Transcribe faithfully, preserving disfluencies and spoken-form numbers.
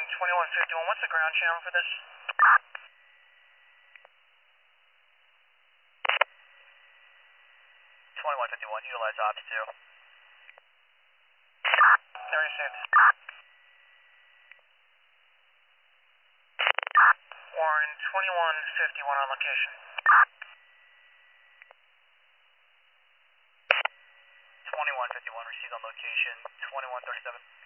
twenty-one fifty-one, what's the ground channel for this? twenty-one fifty-one, utilize ops two. There you see it. Warren, twenty-one fifty-one on location. twenty-one fifty-one, received on location, twenty-one thirty-seven.